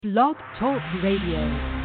Blog Talk Radio.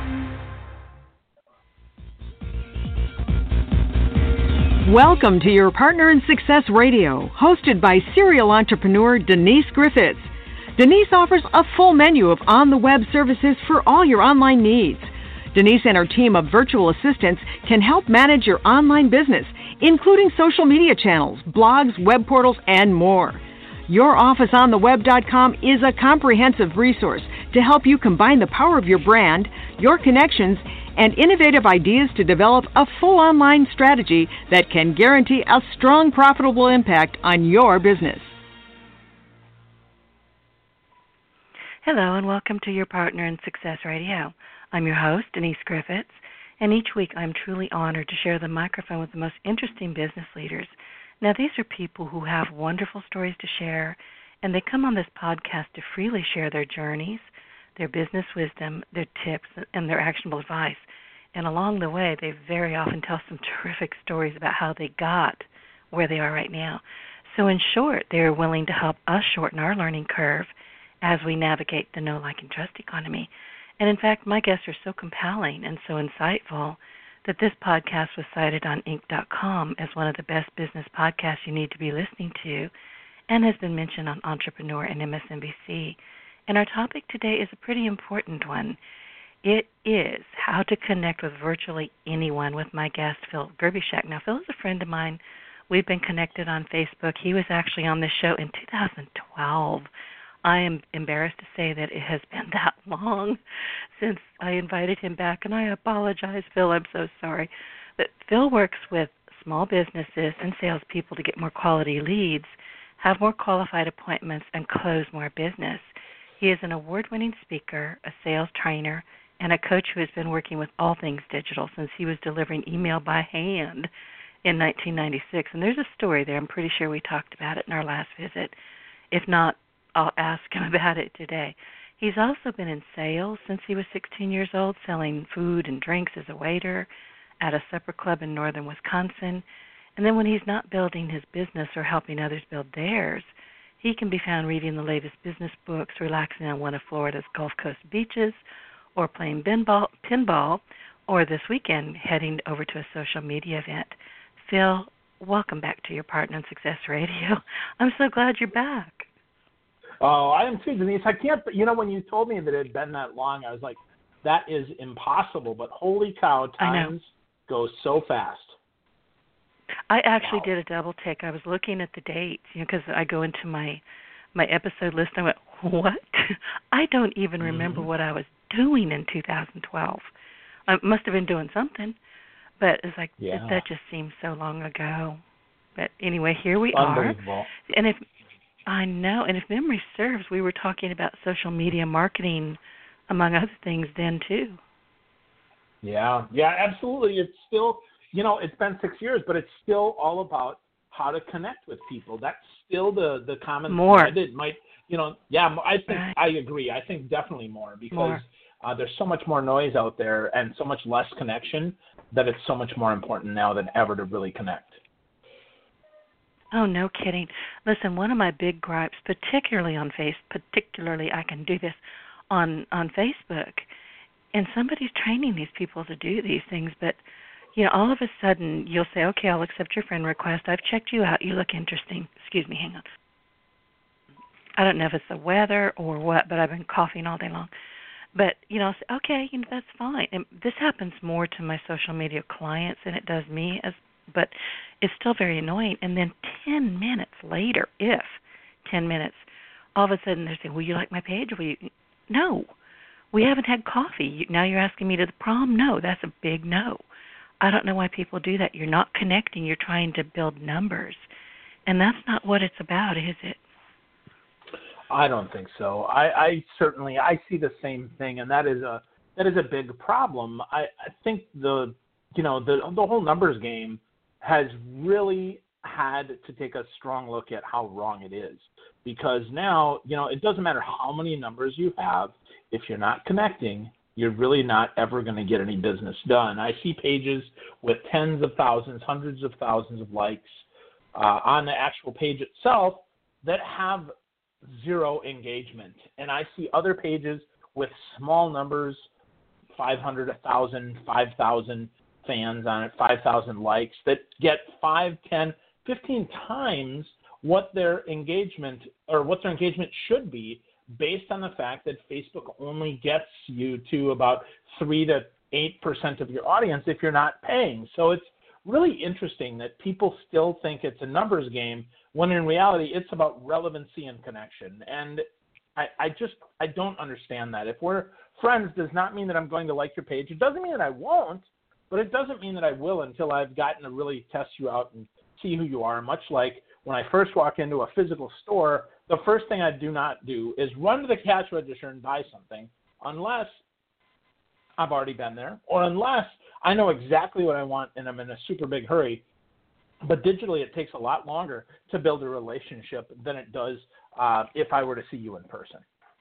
Welcome to Your Partner in Success Radio, hosted by serial entrepreneur Denise Griffiths. Denise offers a full menu of on-the-web services for all your online needs. Denise and her team of virtual assistants can help manage your online business, including social media channels, blogs, web portals, and more. YourOfficeOnTheWeb.com is a comprehensive resource to help you combine the power of your brand, your connections, and innovative ideas to develop a full online strategy that can guarantee a strong, profitable impact on your business. Hello, and welcome to Your Partner in Success Radio. I'm your host, Denise Griffiths, and each week I'm truly honored to share the microphone with the most interesting business leaders. Now, these are people who have wonderful stories to share, and they come on this podcast to freely share their journeys, their business wisdom, their tips, and their actionable advice. And along the way, they very often tell some terrific stories about how they got where they are right now. So in short, they're willing to help us shorten our learning curve as we navigate the know, like, and trust economy. And in fact, my guests are so compelling and so insightful that this podcast was cited on Inc.com as one of the best business podcasts you need to be listening to, and has been mentioned on Entrepreneur and MSNBC. And our topic today is a pretty important one. It is how to connect with virtually anyone with my guest, Phil Gerbyshak. Now, Phil is a friend of mine. We've been connected on Facebook. He was actually on this show in 2012. I am embarrassed to say that it has been that long since I invited him back, and I apologize, Phil. I'm so sorry. But Phil works with small businesses and salespeople to get more quality leads, have more qualified appointments, and close more business. He is an award-winning speaker, a sales trainer, and a coach who has been working with all things digital since he was delivering email by hand in 1996. And there's a story there. I'm pretty sure we talked about it in our last visit. If not, I'll ask him about it today. He's also been in sales since he was 16 years old, selling food and drinks as a waiter at a supper club in northern Wisconsin. And then when he's not building his business or helping others build theirs, he can be found reading the latest business books, relaxing on one of Florida's Gulf Coast beaches, or playing pinball, or this weekend heading over to a social media event. Phil, welcome back to Your Partner in Success Radio. I'm so glad you're back. Oh, I am too, Denise. I can't, when you told me that it had been that long, I was like, that is impossible. But holy cow, times go so fast. I actually did a double take. I was looking at the dates, because I go into my episode list. And I went, what? I don't even remember what I was doing in 2012. I must have been doing something, but it's like that just seems so long ago. But anyway, here we are. And I know, and if memory serves, we were talking about social media marketing, among other things, then too. Yeah, absolutely. It's still, it's been 6 years, but it's still all about how to connect with people. That's still the common thread. It might, I think I agree. I think definitely more because there's so much more noise out there and so much less connection that it's so much more important now than ever to really connect. Oh, no kidding. Listen, one of my big gripes, particularly I can do this on Facebook, and somebody's training these people to do these things, but, all of a sudden you'll say, okay, I'll accept your friend request. I've checked you out. You look interesting. Excuse me, hang on. I don't know if it's the weather or what, but I've been coughing all day long. But, I'll say, okay, that's fine. And this happens more to my social media clients than it does me, but it's still very annoying. And then 10 minutes later, 10 minutes, all of a sudden they're saying, will you like my page? No, we haven't had coffee. Now you're asking me to the prom? No, that's a big no. I don't know why people do that. You're not connecting. You're trying to build numbers. And that's not what it's about, is it? I don't think so. I certainly see the same thing, and that is a big problem. I think the whole numbers game has really had to take a strong look at how wrong it is, because now it doesn't matter how many numbers you have, if you're not connecting, you're really not ever going to get any business done. I see pages with tens of thousands, hundreds of thousands of likes on the actual page itself that have zero engagement. And I see other pages with small numbers, 500, 1,000, 5,000 fans on it, 5,000 likes, that get 5, 10, 15 times what their engagement should be, based on the fact that Facebook only gets you to about 3 to 8% of your audience if you're not paying. So it's really interesting that people still think it's a numbers game, when in reality it's about relevancy and connection. And I don't understand that. If we're friends, does not mean that I'm going to like your page. It doesn't mean that I won't, but it doesn't mean that I will until I've gotten to really test you out and see who you are. Much like when I first walk into a physical store, the first thing I do not do is run to the cash register and buy something unless I've already been there, or unless I know exactly what I want and I'm in a super big hurry. But digitally, it takes a lot longer to build a relationship than it does if I were to see you in person.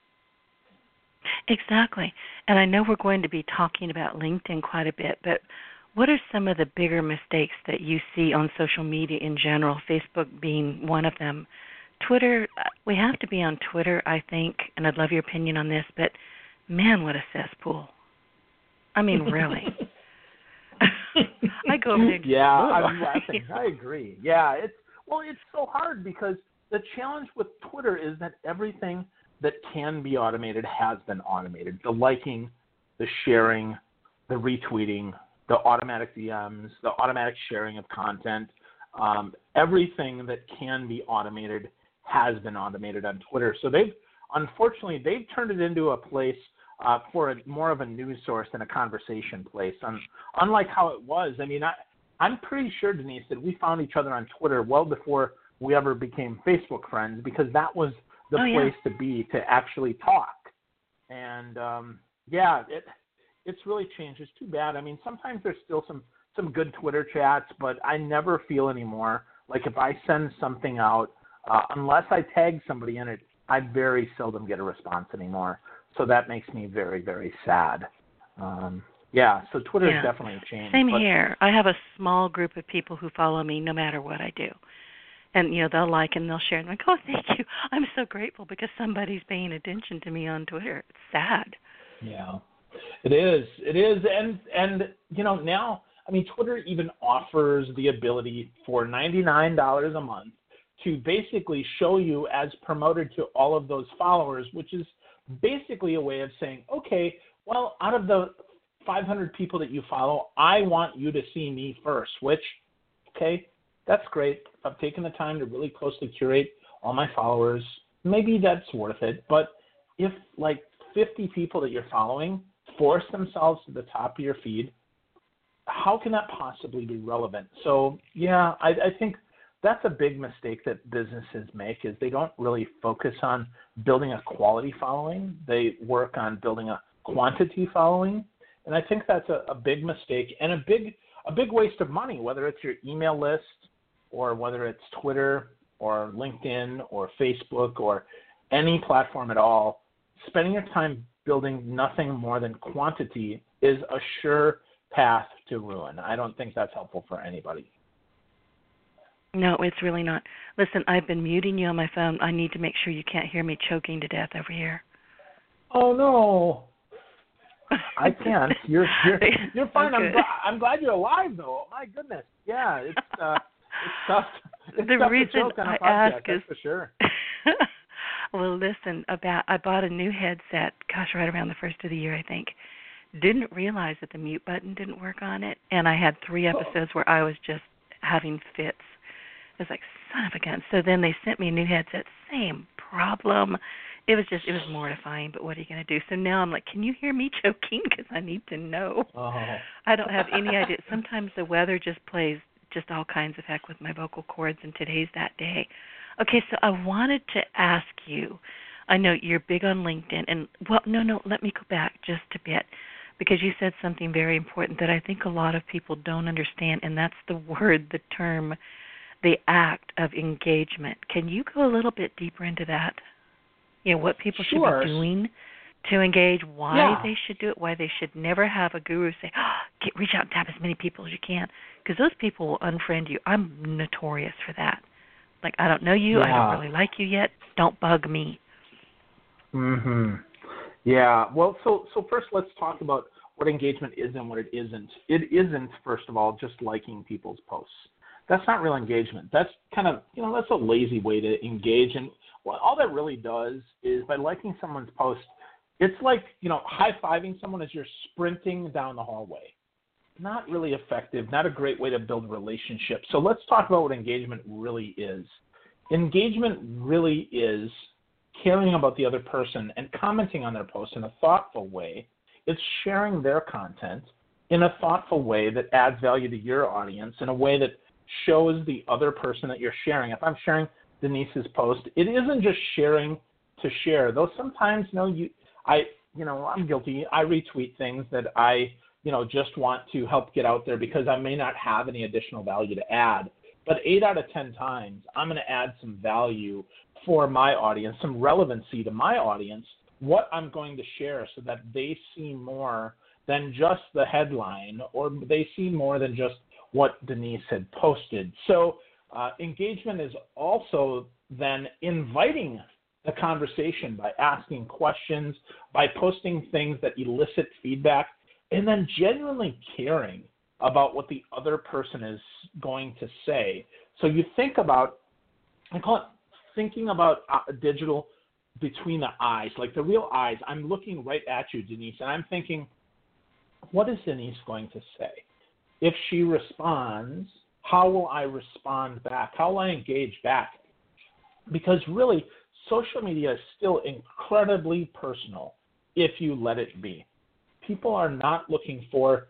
Exactly. And I know we're going to be talking about LinkedIn quite a bit, but what are some of the bigger mistakes that you see on social media in general, Facebook being one of them? Twitter, we have to be on Twitter, I think, and I'd love your opinion on this, but man, what a cesspool. I mean, really. I go over there. Yeah, I'm laughing. I agree. Yeah, it's so hard because the challenge with Twitter is that everything that can be automated has been automated. The liking, the sharing, the retweeting, the automatic DMs, the automatic sharing of content, everything that can be automated has been automated on Twitter. So they've turned it into a place for more of a news source than a conversation place. Unlike how it was, I mean, I'm pretty sure, Denise, that we found each other on Twitter well before we ever became Facebook friends, because that was the place to be to actually talk. And, it's really changed. It's too bad. I mean, sometimes there's still some good Twitter chats, but I never feel anymore like if I send something out, unless I tag somebody in it, I very seldom get a response anymore. So that makes me very, very sad. So Twitter has definitely changed. Same here. I have a small group of people who follow me no matter what I do. And, they'll like and they'll share. And I'm like, oh, thank you. I'm so grateful because somebody's paying attention to me on Twitter. It's sad. Yeah, it is. It is. And now, I mean, Twitter even offers the ability for $99 a month to basically show you as promoted to all of those followers, which is basically a way of saying, okay, well, out of the 500 people that you follow, I want you to see me first, which, okay, that's great. If I've taken the time to really closely curate all my followers, maybe that's worth it. But if like 50 people that you're following force themselves to the top of your feed, how can that possibly be relevant? So, yeah, I think that's a big mistake that businesses make, is they don't really focus on building a quality following. They work on building a quantity following. And I think that's a big mistake and a big waste of money, whether it's your email list or whether it's Twitter or LinkedIn or Facebook or any platform at all. Spending your time building nothing more than quantity is a sure path to ruin. I don't think that's helpful for anybody. No, it's really not. Listen, I've been muting you on my phone. I need to make sure you can't hear me choking to death over here. Oh, no. I can't. You're fine. Okay. I'm glad you're alive, though. My goodness. Yeah, it's tough. It's the tough reason to choke on a I podcast, ask that's is, for sure. well, listen, I bought a new headset, right around the first of the year, I think. Didn't realize that the mute button didn't work on it, and I had 3 episodes where I was just having fits. I was like, son of a gun. So then they sent me a new headset, same problem. It was mortifying, but what are you going to do? So now I'm like, can you hear me choking? Because I need to know. Oh. I don't have any idea. Sometimes the weather just plays just all kinds of heck with my vocal cords, and today's that day. Okay, so I wanted to ask you, I know you're big on LinkedIn, and, well, no, let me go back just a bit, because you said something very important that I think a lot of people don't understand, and that's the term, the act of engagement. Can you go a little bit deeper into that? What people should be doing to engage, why they should do it, why they should never have a guru say, reach out and tap as many people as you can, because those people will unfriend you. I'm notorious for that. Like, I don't know you, I don't really like you yet, don't bug me. Mm-hmm. Yeah. Well, so first let's talk about what engagement is and what it isn't. It isn't, first of all, just liking people's posts. That's not real engagement. That's kind of, that's a lazy way to engage. And all that really does is by liking someone's post, it's like, high-fiving someone as you're sprinting down the hallway. Not really effective, not a great way to build relationships. So let's talk about what engagement really is. Engagement really is caring about the other person and commenting on their post in a thoughtful way. It's sharing their content in a thoughtful way that adds value to your audience, in a way that shows the other person that you're sharing. If I'm sharing Denise's post, it isn't just sharing to share. Though sometimes, I'm guilty. I retweet things that I, just want to help get out there because I may not have any additional value to add. But 8 out of 10 times, I'm going to add some value for my audience, some relevancy to my audience, what I'm going to share so that they see more than just the headline, or they see more than just what Denise had posted. So engagement is also then inviting the conversation by asking questions, by posting things that elicit feedback, and then genuinely caring about what the other person is going to say. So you think about, I call it thinking about digital between the eyes, like the real eyes. I'm looking right at you, Denise, and I'm thinking, what is Denise going to say? If she responds, how will I respond back? How will I engage back? Because really, social media is still incredibly personal if you let it be. People are not looking for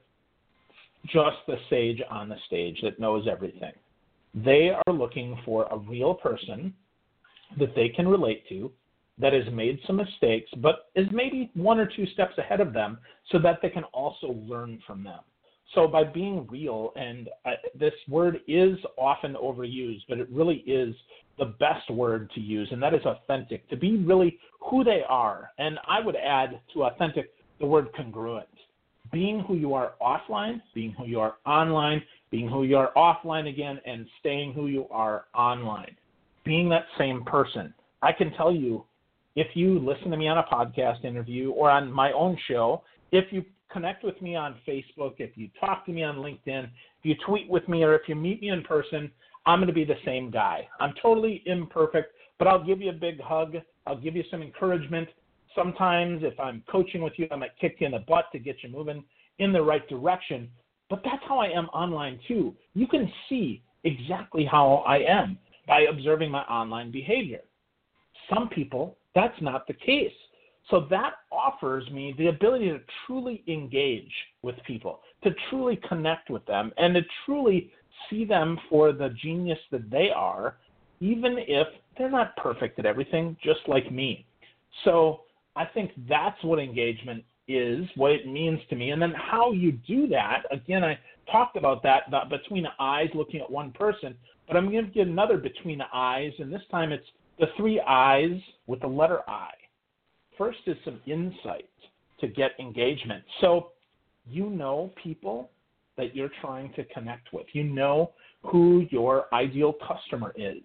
just the sage on the stage that knows everything. They are looking for a real person that they can relate to, that has made some mistakes, but is maybe 1 or 2 steps ahead of them so that they can also learn from them. So by being real, and this word is often overused, but it really is the best word to use, and that is authentic, to be really who they are. And I would add to authentic the word congruent. Being who you are offline, being who you are online, being who you are offline again, and staying who you are online. Being that same person. I can tell you, if you listen to me on a podcast interview or on my own show, if you connect with me on Facebook, if you talk to me on LinkedIn, if you tweet with me, or if you meet me in person, I'm going to be the same guy. I'm totally imperfect, but I'll give you a big hug. I'll give you some encouragement. Sometimes if I'm coaching with you, I might kick you in the butt to get you moving in the right direction. But that's how I am online too. You can see exactly how I am by observing my online behavior. Some people, that's not the case. So that offers me the ability to truly engage with people, to truly connect with them, and to truly see them for the genius that they are, even if they're not perfect at everything, just like me. So I think that's what engagement is, what it means to me. And then how you do that, again, I talked about that between the eyes, looking at one person, but I'm going to give another between the eyes, and this time it's the 3 eyes with the letter I. First is some insight to get engagement. So you know people that you're trying to connect with. You know who your ideal customer is.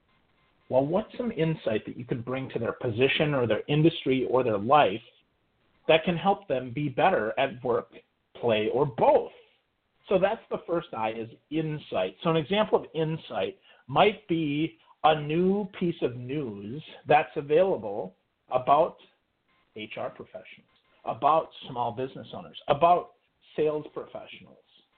Well, what's some insight that you can bring to their position or their industry or their life that can help them be better at work, play, or both? So that's the first I, is insight. So an example of insight might be a new piece of news that's available about HR professionals, about small business owners, about sales professionals.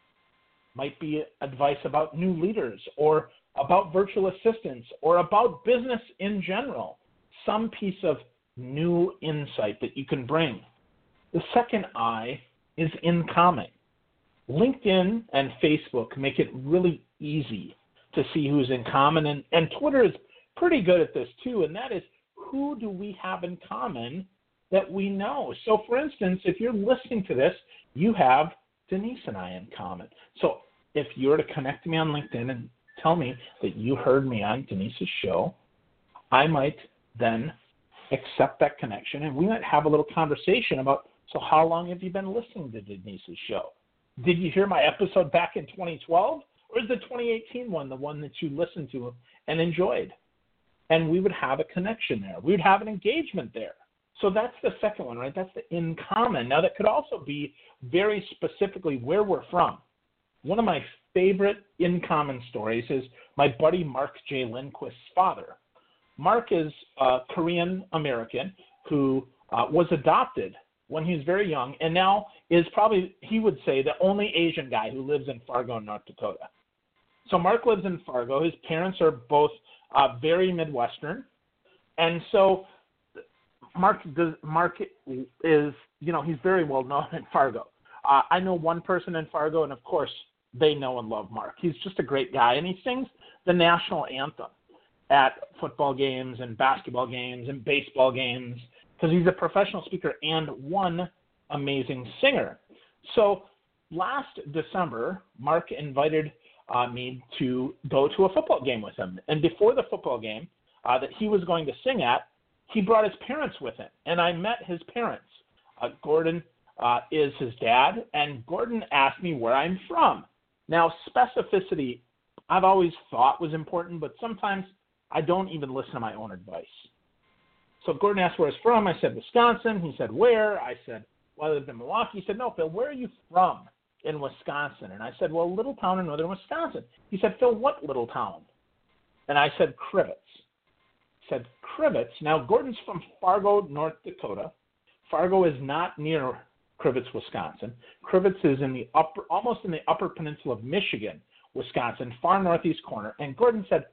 Might be advice about new leaders, or about virtual assistants, or about business in general. Some piece of new insight that you can bring. The second I is in common. LinkedIn and Facebook make it really easy to see who's in common, and Twitter is pretty good at this too, and that is, who do we have in common that we know? So for instance, if you're listening to this, you have Denise and I in common. So if you were to connect to me on LinkedIn and tell me that you heard me on Denise's show, I might then accept that connection, and we might have a little conversation about, so how long have you been listening to Denise's show? Did you hear my episode back in 2012? Or is the 2018 one the one that you listened to and enjoyed? And we would have a connection there. We would have an engagement there. So that's the second one, right? That's the in common. Now, that could also be very specifically where we're from. One of my favorite in common stories is my buddy Mark J. Lindquist's father. Mark is a Korean American who was adopted when he was very young, and now is probably, he would say, the only Asian guy who lives in Fargo, North Dakota. So Mark lives in Fargo. His parents are both very Midwestern, and so Mark is, he's very well known in Fargo. I know one person in Fargo, and of course they know and love Mark. He's just a great guy, and he sings the national anthem at football games and basketball games and baseball games because he's a professional speaker and one amazing singer. So last December, Mark invited me to go to a football game with him. And before the football game that he was going to sing at, he brought his parents with him. And I met his parents. Gordon is his dad, and Gordon asked me where I'm from. Now, specificity I've always thought was important, but sometimes I don't even listen to my own advice. So Gordon asked where I was from. I said, Wisconsin. He said, where? I said, well, I lived in Milwaukee. He said, no, Phil, where are you from in Wisconsin? And I said, well, a little town in northern Wisconsin. He said, Phil, what little town? And I said, Crivitz. He said, Crivitz. Now, Gordon's from Fargo, North Dakota. Fargo is not near Crivitz, Wisconsin. Crivitz is in the almost in the upper peninsula of Michigan, Wisconsin, far northeast corner. And Gordon said,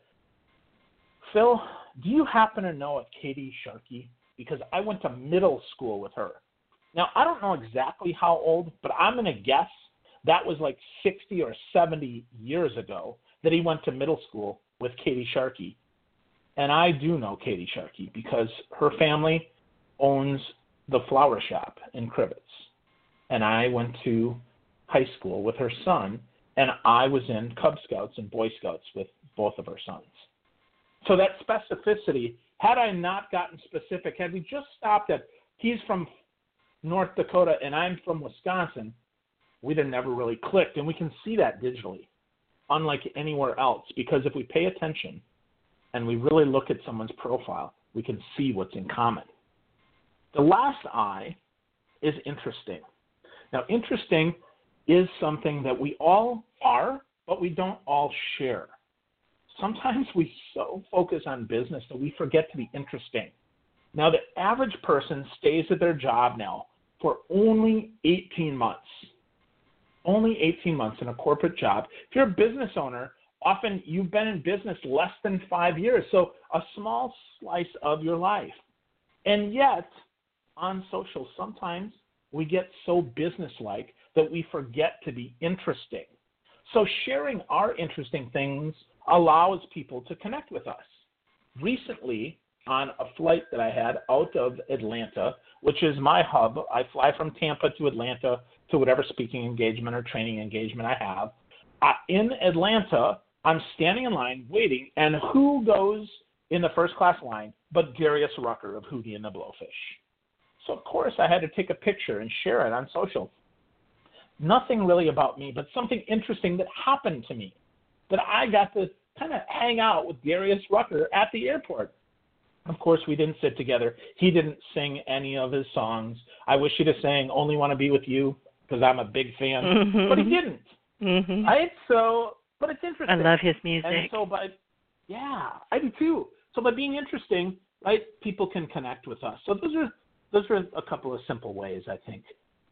Phil, do you happen to know a Katie Sharkey? Because I went to middle school with her. Now, I don't know exactly how old, but I'm going to guess that was like 60 or 70 years ago that he went to middle school with Katie Sharkey. And I do know Katie Sharkey because her family owns the flower shop in Crivitz. And I went to high school with her son, and I was in Cub Scouts and Boy Scouts with both of her sons. So that specificity, had I not gotten specific, had we just stopped at he's from North Dakota and I'm from Wisconsin, we'd have never really clicked. And we can see that digitally, unlike anywhere else, because if we pay attention and we really look at someone's profile, we can see what's in common. The last I is interesting. Now, interesting is something that we all are, but we don't all share. Sometimes we so focus on business that we forget to be interesting. Now, the average person stays at their job now for only 18 months. Only 18 months in a corporate job. If you're a business owner, often you've been in business less than 5 years, so a small slice of your life. And yet, on social, sometimes we get so businesslike that we forget to be interesting. So sharing our interesting things allows people to connect with us. Recently, on a flight that I had out of Atlanta, which is my hub, I fly from Tampa to Atlanta to whatever speaking engagement or training engagement I have. In Atlanta, I'm standing in line waiting, and who goes in the first class line but Darius Rucker of Hootie and the Blowfish? So, of course, I had to take a picture and share it on social. Nothing really about me, but something interesting that happened to me, that I got to kind of hang out with Darius Rucker at the airport. Of course, we didn't sit together. He didn't sing any of his songs. I wish he'd have sang Only Want to Be With You because I'm a big fan, but he didn't. Mm-hmm. Right? So, but it's interesting. I love his music. And so I do too. So by being interesting, right, people can connect with us. So those are a couple of simple ways, I think.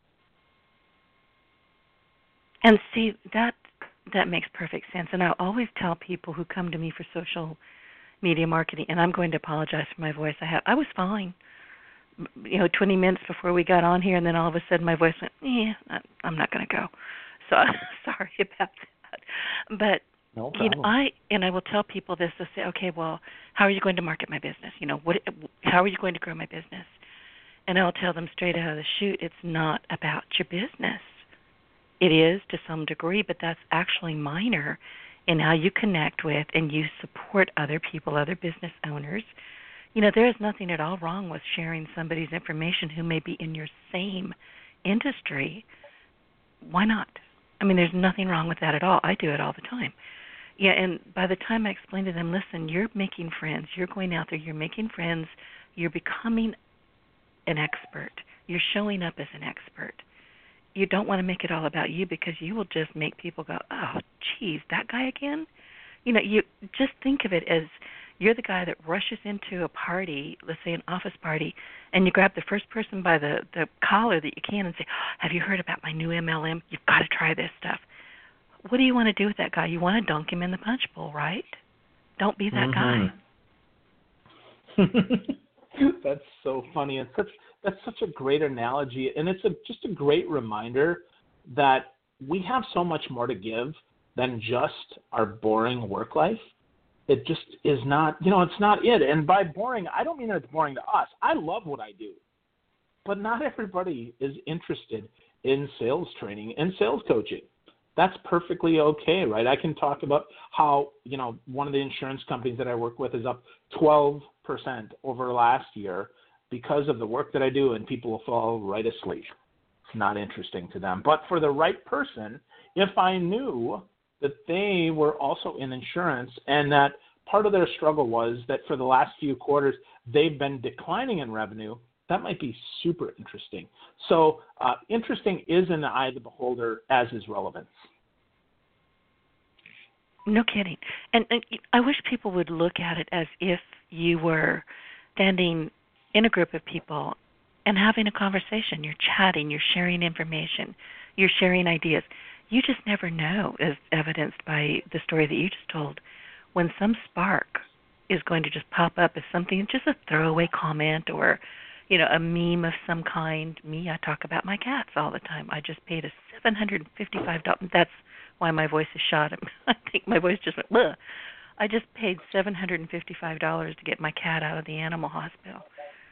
And see, that makes perfect sense. And I always tell people who come to me for social media marketing, and I'm going to apologize for my voice. I was fine, 20 minutes before we got on here, and then all of a sudden my voice went, I'm not going to go. So sorry about that. But no problem. I will tell people this. They'll say, okay, well, how are you going to market my business? How are you going to grow my business? And I'll tell them straight out of the chute, it's not about your business. It is to some degree, but that's actually minor in how you connect with and you support other people, other business owners. There is nothing at all wrong with sharing somebody's information who may be in your same industry. Why not? I mean, there's nothing wrong with that at all. I do it all the time. Yeah, and by the time I explain to them, listen, you're making friends. You're going out there. You're making friends. You're becoming an expert. You're showing up as an expert. You don't want to make it all about you because you will just make people go, oh, geez, that guy again? You know, you just think of it as you're the guy that rushes into a party, let's say an office party, and you grab the first person by the collar that you can and say, have you heard about my new MLM? You've got to try this stuff. What do you want to do with that guy? You want to dunk him in the punch bowl, right? Don't be that guy. That's so funny. And that's such a great analogy. And it's just a great reminder that we have so much more to give than just our boring work life. It just is not, it's not it. And by boring, I don't mean that it's boring to us. I love what I do. But not everybody is interested in sales training and sales coaching. That's perfectly okay, right? I can talk about how, one of the insurance companies that I work with is up 12% over last year because of the work that I do, and people will fall right asleep. It's not interesting to them. But for the right person, if I knew that they were also in insurance and that part of their struggle was that for the last few quarters they've been declining in revenue, that might be super interesting. So interesting is in the eye of the beholder, as is relevance. No kidding. And I wish people would look at it as if you were standing in a group of people and having a conversation. You're chatting, you're sharing information, you're sharing ideas. You just never know, as evidenced by the story that you just told, when some spark is going to just pop up as something, just a throwaway comment or, a meme of some kind. Me, I talk about my cats all the time. I just paid a $755. That's why my voice is shot. I think my voice just went, bleh. I just paid $755 to get my cat out of the animal hospital.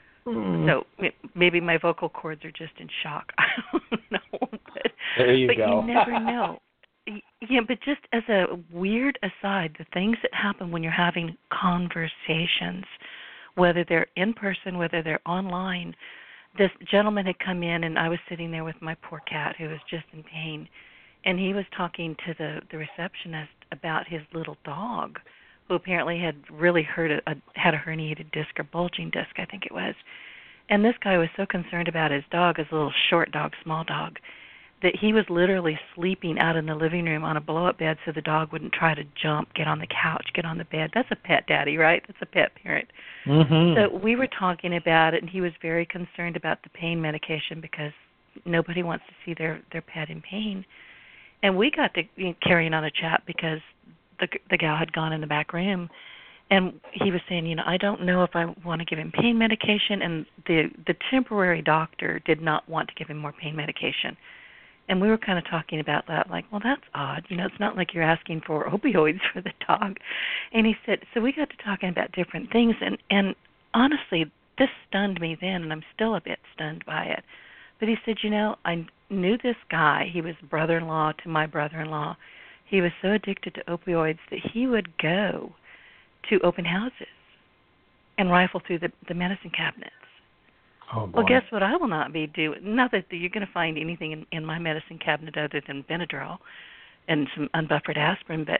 So maybe my vocal cords are just in shock. I don't know. There you go. You never know. Yeah, but just as a weird aside, the things that happen when you're having conversations, whether they're in person, whether they're online. This gentleman had come in, and I was sitting there with my poor cat who was just in pain, and he was talking to the receptionist about his little dog, who apparently had really had a herniated disc or bulging disc, I think it was. And this guy was so concerned about his dog, his little short dog, small dog, that he was literally sleeping out in the living room on a blow-up bed so the dog wouldn't try to jump, get on the couch, get on the bed. That's a pet daddy, right? That's a pet parent. Mm-hmm. So we were talking about it, and he was very concerned about the pain medication because nobody wants to see their pet in pain. And we got to carrying on a chat because the gal had gone in the back room, and he was saying, I don't know if I want to give him pain medication, and the temporary doctor did not want to give him more pain medication. And we were kind of talking about that, like, well, that's odd. It's not like you're asking for opioids for the dog. And he said, so we got to talking about different things, and honestly, this stunned me then, and I'm still a bit stunned by it. But he said, I knew this guy. He was brother-in-law to my brother-in-law. He was so addicted to opioids that he would go to open houses and rifle through the medicine cabinets. Oh, boy. Well, guess what I will not be doing? Not that you're going to find anything in my medicine cabinet other than Benadryl and some unbuffered aspirin, but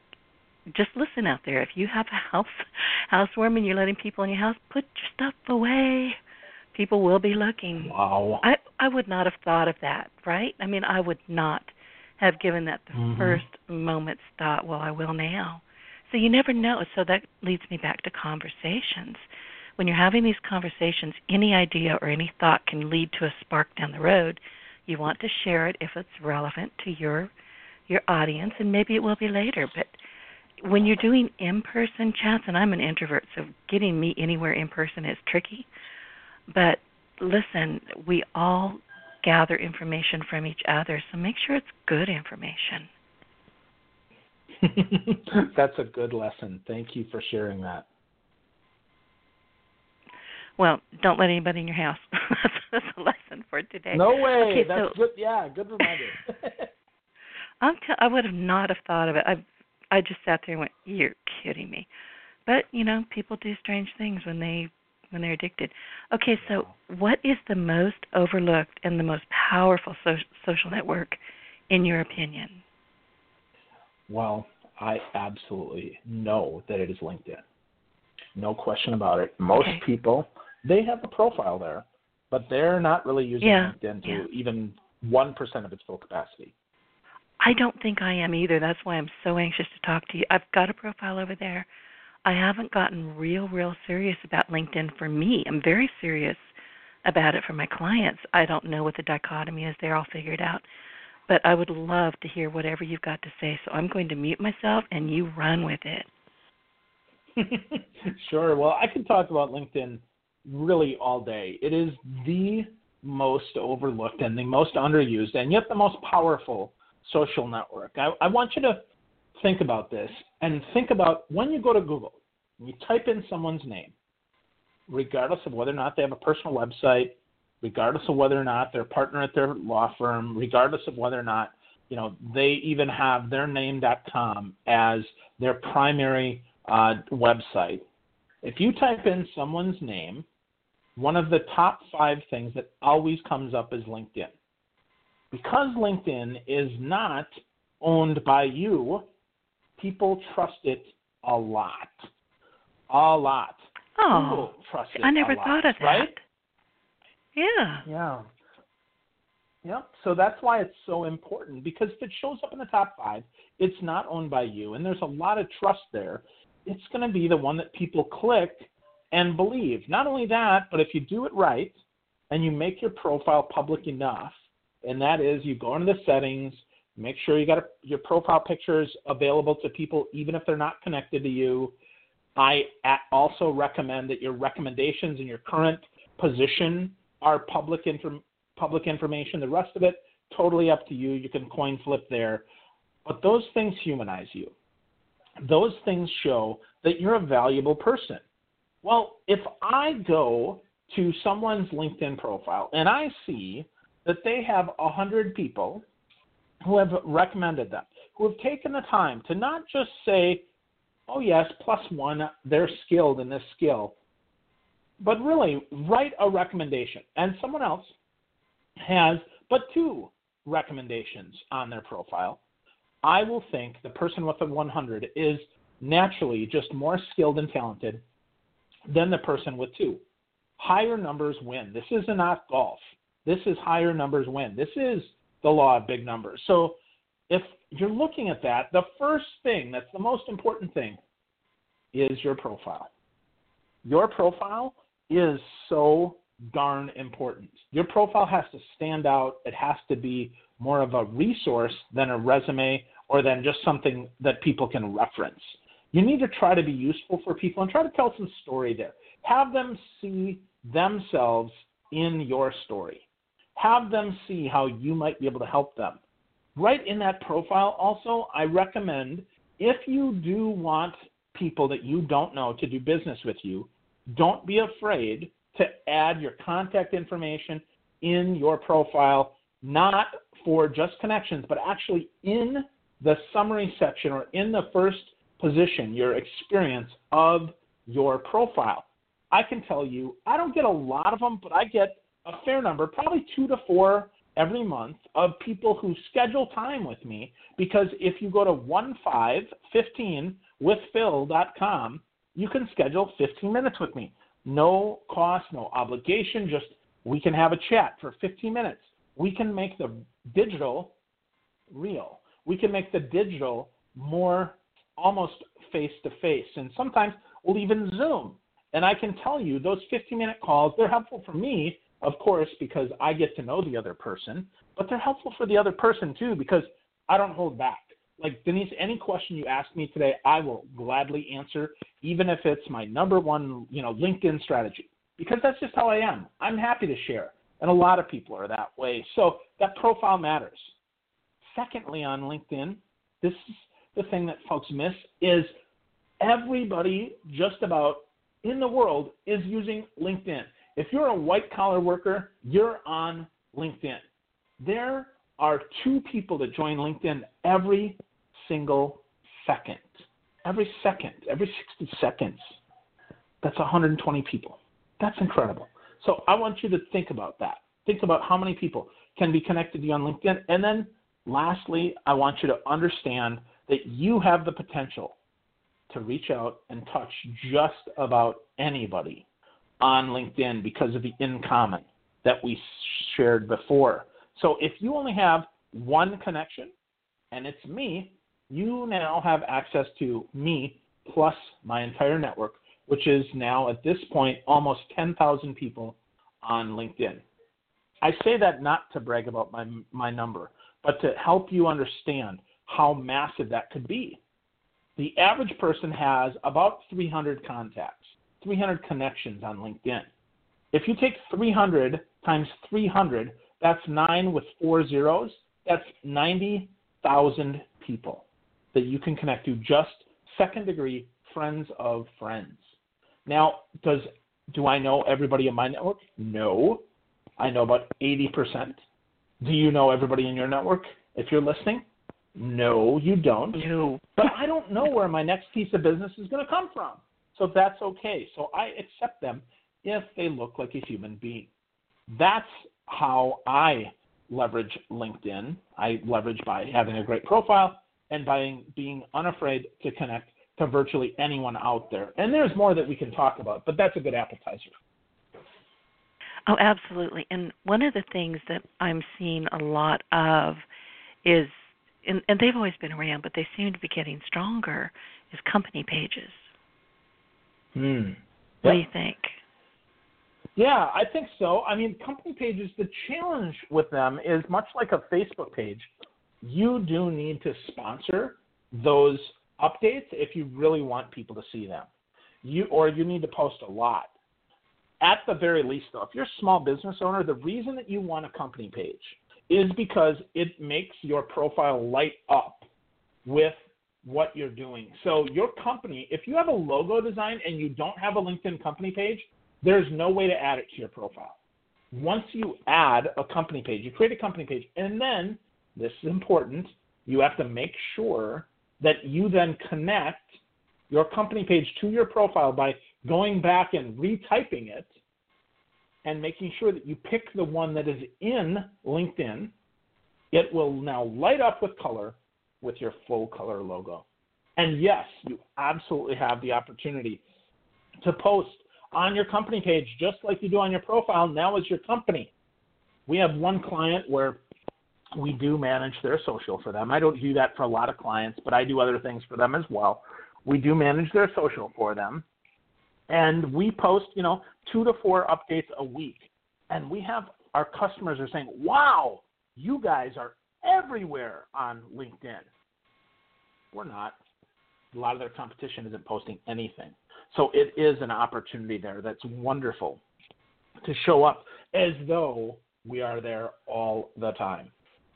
just listen out there. If you have a housewarming and you're letting people in your house, put your stuff away. People will be looking. Wow. I would not have thought of that, right? I mean, I would not have given that the first moment's thought, well, I will now. So you never know. So that leads me back to conversations. When you're having these conversations, any idea or any thought can lead to a spark down the road. You want to share it if it's relevant to your audience, and maybe it will be later. But when you're doing in-person chats, and I'm an introvert, so getting me anywhere in person is tricky. But listen, we all gather information from each other, so make sure it's good information. That's a good lesson. Thank you for sharing that. Well, don't let anybody in your house. That's a lesson for today. No way. Okay, that's good. Yeah, good reminder. I would have not have thought of it. I just sat there and went, "You're kidding me." But people do strange things when they're addicted. Okay, so what is the most overlooked and the most powerful social network, in your opinion? Well, I absolutely know that it is LinkedIn. No question about it. Most people, they have a profile there, but they're not really using LinkedIn to even 1% of its full capacity. I don't think I am either. That's why I'm so anxious to talk to you. I've got a profile over there. I haven't gotten real serious about LinkedIn for me. I'm very serious about it for my clients. I don't know what the dichotomy is there. I'll figure it out. But I would love to hear whatever you've got to say. So I'm going to mute myself and you run with it. Sure. Well, I could talk about LinkedIn really all day. It is the most overlooked and the most underused and yet the most powerful social network. I want you to think about this and think about when you go to Google, you type in someone's name, regardless of whether or not they have a personal website, regardless of whether or not they're a partner at their law firm, regardless of whether or not, they even have their name.com as their primary website. If you type in someone's name, one of the top 5 things that always comes up is LinkedIn. Because LinkedIn is not owned by you, people trust it a lot. A lot. Oh, Google trusts it I never a lot, thought of that. Right? Yeah. Yeah. Yep. So that's why it's so important, because if it shows up in the top 5, it's not owned by you, and there's a lot of trust there. It's going to be the one that people click and believe. Not only that, but if you do it right and you make your profile public enough, and that is you go into the settings, make sure you got your profile pictures available to people even if they're not connected to you. I also recommend that your recommendations and your current position are public information. The rest of it, totally up to you. You can coin flip there. But those things humanize you. Those things show that you're a valuable person. Well, if I go to someone's LinkedIn profile and I see that they have 100 people who have recommended them, who have taken the time to not just say, oh, yes, +1, they're skilled in this skill, but really write a recommendation. And someone else has but 2 recommendations on their profile. I will think the person with the 100 is naturally just more skilled and talented than the person with 2. Higher numbers win. This is not golf. This is higher numbers win. This is the law of big numbers. So if you're looking at that, the first thing, that's the most important thing, is your profile. Your profile is so darn important. Your profile has to stand out. It has to be more of a resource than a resume or than just something that people can reference. You need to try to be useful for people and try to tell some story there. Have them see themselves in your story. Have them see how you might be able to help them. Right in that profile also, I recommend, if you do want people that you don't know to do business with you, don't be afraid to add your contact information in your profile, not for just connections, but actually in the summary section or in the first position, your experience of your profile. I can tell you, I don't get a lot of them, but I get a fair number, probably 2 to 4 every month, of people who schedule time with me, because if you go to 15withphil.com, you can schedule 15 minutes with me. No cost, no obligation, just we can have a chat for 15 minutes. We can make the digital real. We can make the digital more almost face-to-face, and sometimes we'll even Zoom. And I can tell you, those 15-minute calls, they're helpful for me, of course, because I get to know the other person, but they're helpful for the other person too, because I don't hold back. Like, Denise, any question you ask me today, I will gladly answer, even if it's my number one, LinkedIn strategy, because that's just how I am. I'm happy to share, and a lot of people are that way. So that profile matters. Secondly, on LinkedIn, this is the thing that folks miss, is everybody just about in the world is using LinkedIn. If you're a white-collar worker, you're on LinkedIn. There are 2 people that join LinkedIn every single second. Every second, every 60 seconds. That's 120 people. That's incredible. So I want you to think about that. Think about how many people can be connected to you on LinkedIn. And then lastly, I want you to understand that you have the potential to reach out and touch just about anybody on LinkedIn because of the in common. that we shared before. So if you only have one connection, and it's me, you now have access to me plus my entire network, which is now at this point almost 10,000 people on LinkedIn. I say that not to brag about my number, but to help you understand how massive that could be. The average person has about 300 contacts, 300 connections on LinkedIn. If you take 300 times 300, that's 9 with 4 zeros. That's 90,000 people that you can connect to, just second-degree friends of friends. Now, do I know everybody in my network? No. I know about 80%. Do you know everybody in your network if you're listening? No, you don't. No. But I don't know where my next piece of business is going to come from. So that's okay. So I accept them if they look like a human being. That's how I leverage LinkedIn. I leverage by having a great profile and by being unafraid to connect to virtually anyone out there. And there's more that we can talk about, but that's a good appetizer. Oh, absolutely. And one of the things that I'm seeing a lot of is, and they've always been around, but they seem to be getting stronger, is company pages. What do you think? Yeah, I think so. I mean, company pages, the challenge with them is much like a Facebook page. You do need to sponsor those updates if you really want people to see them. You need to post a lot. At the very least, though, if you're a small business owner, the reason that you want a company page is because it makes your profile light up with what you're doing. So your company, if you have a logo design and you don't have a LinkedIn company page, there's no way to add it to your profile. Once you add a company page, you create a company page, and then, this is important, you have to make sure that you then connect your company page to your profile by going back and retyping it and making sure that you pick the one that is in LinkedIn. It will now light up with color with your full color logo. And yes, you absolutely have the opportunity to post on your company page just like you do on your profile now as your company. We have one client where we do manage their social for them. I don't do that for a lot of clients, but I do other things for them as well. We do manage their social for them. And we post, 2 to 4 updates a week. And we have our customers are saying, wow, you guys are everywhere on LinkedIn. We're not. A lot of their competition isn't posting anything. So it is an opportunity there that's wonderful to show up as though we are there all the time.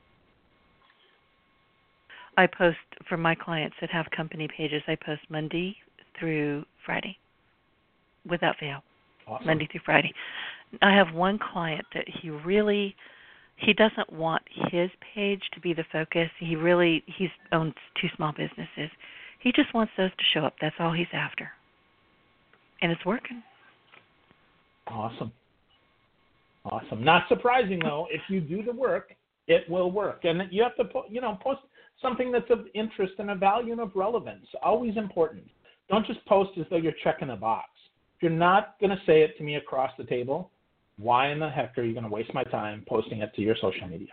I post for my clients that have company pages. I post Monday through Friday, without fail. Awesome. Monday through Friday. I have one client that he doesn't want his page to be the focus. He owns 2 small businesses. He just wants those to show up. That's all he's after, and it's working. Awesome. Not surprising though. If you do the work, it will work, and you have to post something that's of interest and of value and of relevance. Always important. Don't just post as though you're checking a box. If you're not going to say it to me across the table, why in the heck are you going to waste my time posting it to your social media?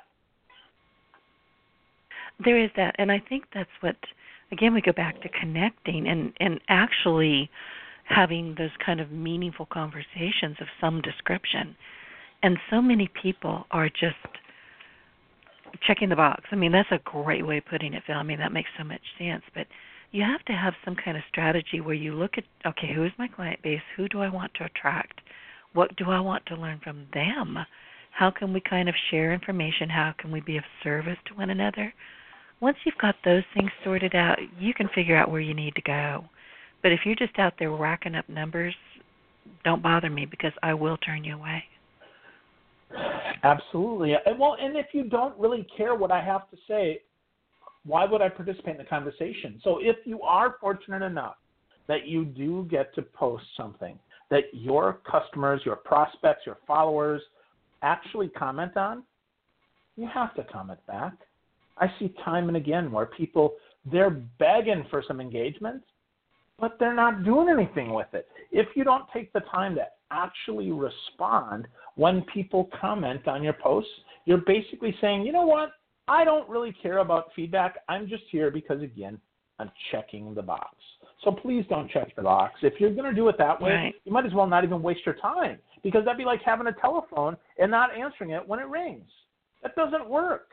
There is that, and I think that's what, again, we go back to connecting and actually having those kind of meaningful conversations of some description. And so many people are just checking the box. I mean, that's a great way of putting it, Phil. I mean, that makes so much sense. But you have to have some kind of strategy where you look at, okay, who is my client base? Who do I want to attract? What do I want to learn from them? How can we kind of share information? How can we be of service to one another? Once you've got those things sorted out, you can figure out where you need to go. But if you're just out there racking up numbers, don't bother me because I will turn you away. Absolutely. Well, and if you don't really care what I have to say, why would I participate in the conversation? So if you are fortunate enough that you do get to post something that your customers, your prospects, your followers actually comment on, you have to comment back. I see time and again where people, they're begging for some engagement, but they're not doing anything with it. If you don't take the time to actually respond when people comment on your posts. You're basically saying, you know what, I don't really care about feedback. I'm just here because, again, I'm checking the box. So please don't check the box. If you're going to do it that way, Right. you might as well not even waste your time, because that'd be like having a telephone and not answering it when it rings. That doesn't work.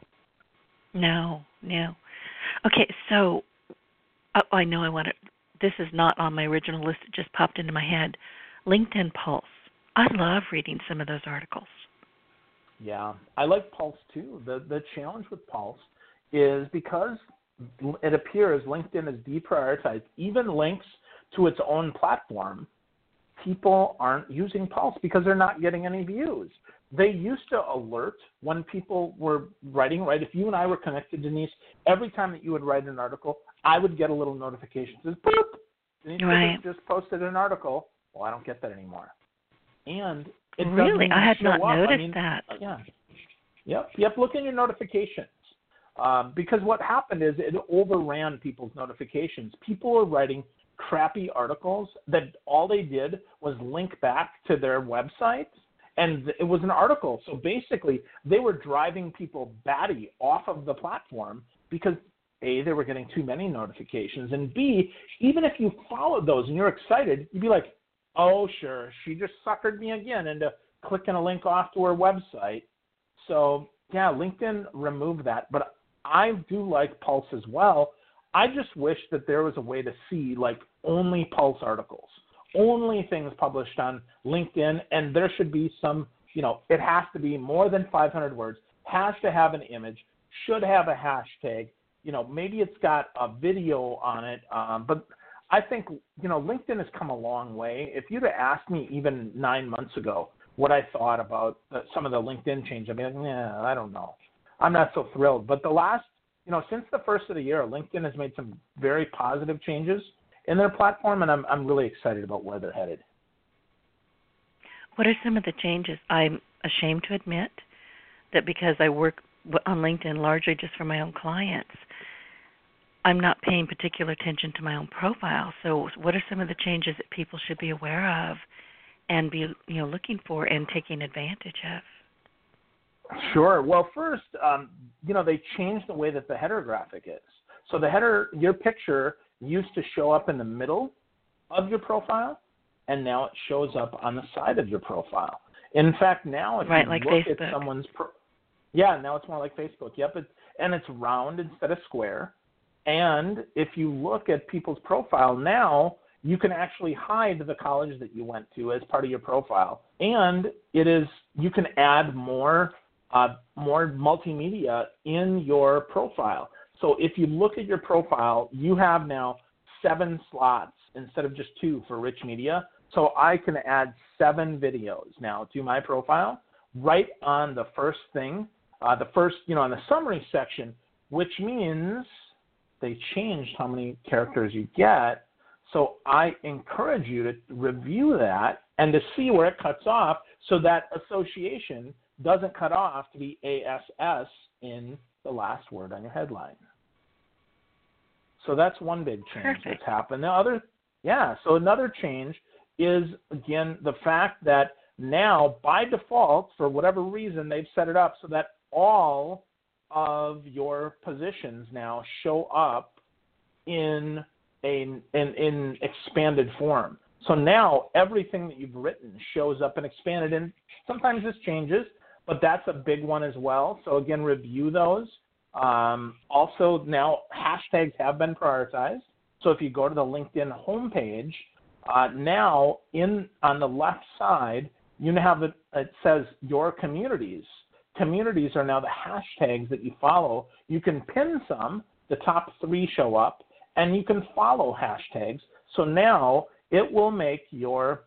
No. Okay, so I know this is not on my original list. It just popped into my head. LinkedIn Pulse. I love reading some of those articles. Yeah, I like Pulse too. The challenge with Pulse is because it appears LinkedIn is deprioritized even links to its own platform. People aren't using Pulse because they're not getting any views. They used to alert when people were writing, right? If you and I were connected, Denise, every time that you would write an article, I would get a little notification that says, boop, Denise Right. just posted an article. Well, I don't get that anymore. And it doesn't Really? even I had show not up. noticed that. Yeah. Yep. Look in your notifications. Because what happened is it overran people's notifications. People were writing crappy articles that all they did was link back to their website, and it was an article. So basically, they were driving people batty off of the platform because, A, they were getting too many notifications, and B, even if you followed those and you're excited, you'd be like, oh, sure, she just suckered me again into clicking a link off to her website. So, yeah, LinkedIn removed that. But I do like Pulse as well. I just wish that there was a way to see, like, only Pulse articles, only things published on LinkedIn, and there should be some, it has to be more than 500 words, has to have an image, should have a hashtag, maybe it's got a video on it, but I think, LinkedIn has come a long way. If you'd have asked me even 9 months ago what I thought about some of the LinkedIn change, I'd be like, I don't know. I'm not so thrilled. But the last, since the first of the year, LinkedIn has made some very positive changes in their platform, and I'm really excited about where they're headed. What are some of the changes? I'm ashamed to admit that because I work on LinkedIn largely just for my own clients, I'm not paying particular attention to my own profile. So what are some of the changes that people should be aware of and be looking for and taking advantage of? Sure. Well, first, they changed the way that the header graphic is. So the header, your picture used to show up in the middle of your profile, and now it shows up on the side of your profile. In fact, now if you like look Facebook. at someone's now it's more like Facebook. Yep, and it's round instead of square. And if you look at people's profile now, you can actually hide the college that you went to as part of your profile. And you can add more multimedia in your profile. So if you look at your profile, you have now 7 slots instead of just 2 for rich media. So I can add 7 videos now to my profile right on the first thing, on the summary section, which means they changed how many characters you get. So I encourage you to review that and to see where it cuts off so that association doesn't cut off to the ASS in the last word on your headline. So that's one big change that's happened. So another change is, again, the fact that now, by default, for whatever reason, they've set it up so that all of your positions now show up in expanded form. So now everything that you've written shows up in expanded, and sometimes this changes, but that's a big one as well. So again, review those. Also, now hashtags have been prioritized. So if you go to the LinkedIn homepage, now on the left side, you have it says your communities. Communities are now the hashtags that you follow. You can pin some, the top 3 show up, and you can follow hashtags. So now it will make your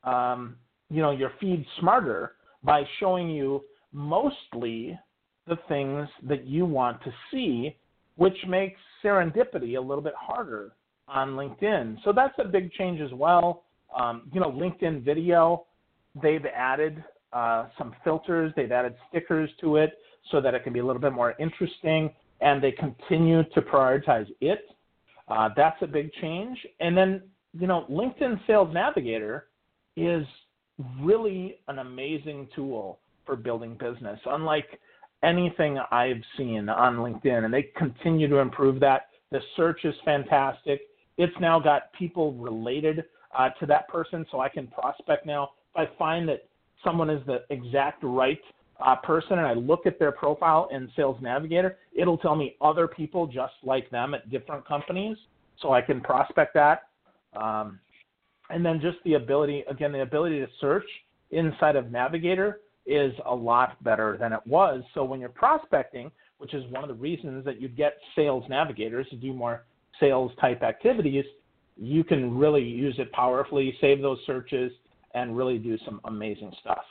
feed smarter by showing you mostly the things that you want to see, which makes serendipity a little bit harder on LinkedIn. So that's a big change as well. LinkedIn video, they've added some filters. They've added stickers to it so that it can be a little bit more interesting, and they continue to prioritize it. That's a big change. And then, LinkedIn Sales Navigator is really an amazing tool for building business, unlike anything I've seen on LinkedIn, and they continue to improve that. The search is fantastic. It's now got people related to that person, so I can prospect now. If I find that someone is the exact right person and I look at their profile in Sales Navigator, it'll tell me other people just like them at different companies, so I can prospect that. And then just the ability to search inside of Navigator is a lot better than it was. So when you're prospecting, which is one of the reasons that you get Sales Navigators to do more sales type activities, you can really use it powerfully, save those searches, and really do some amazing stuff.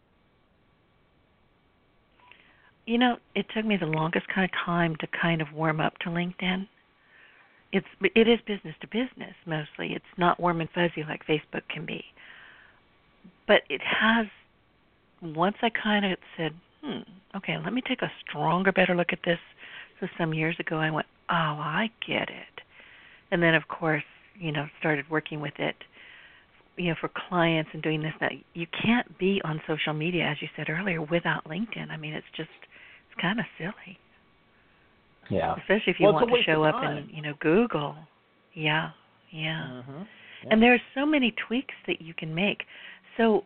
You know, it took me the longest kind of time to kind of warm up to LinkedIn. It is business to business mostly. It's not warm and fuzzy like Facebook can be. But it has, once I kind of said, okay, let me take a stronger, better look at this. So some years ago I went, oh, I get it. And then, of course, started working with it, for clients and doing this. Now, you can't be on social media, as you said earlier, without LinkedIn. I mean, it's kind of silly. Yeah. Especially if you want to show up in, Google. Yeah. Mm-hmm. Yeah. And there are so many tweaks that you can make. So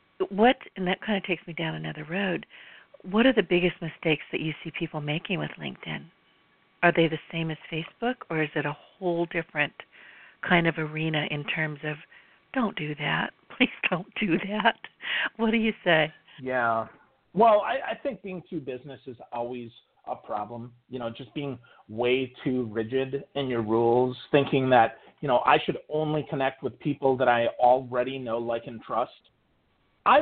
and that kind of takes me down another road, what are the biggest mistakes that you see people making with LinkedIn? Are they the same as Facebook, or is it a whole different kind of arena in terms of, don't do that, please don't do that? What do you say? Yeah. Well, I think being too business is always a problem, just being way too rigid in your rules, thinking that, I should only connect with people that I already know, like, and trust. I'd